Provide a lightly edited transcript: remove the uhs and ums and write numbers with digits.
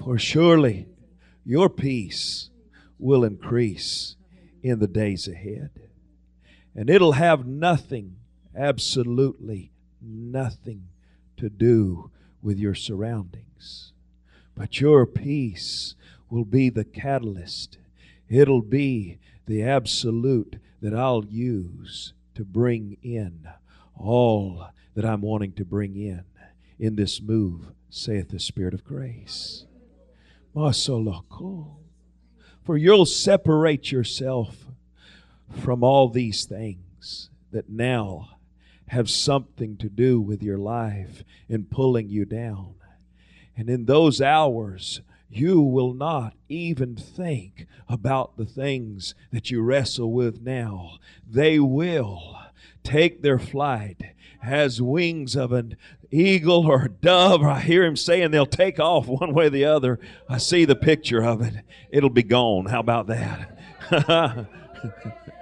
For surely your peace will increase in the days ahead. And it'll have nothing, absolutely nothing to do with your surroundings. But your peace will be the catalyst. It'll be the absolute that I'll use to bring in all that I'm wanting to bring in this move, saith the Spirit of grace. For you'll separate yourself from all these things that now have something to do with your life and pulling you down. And in those hours, you will not even think about the things that you wrestle with now. They will take their flight as wings of an eagle or a dove. Or I hear him saying they'll take off one way or the other. I see the picture of it. It'll be gone. How about that?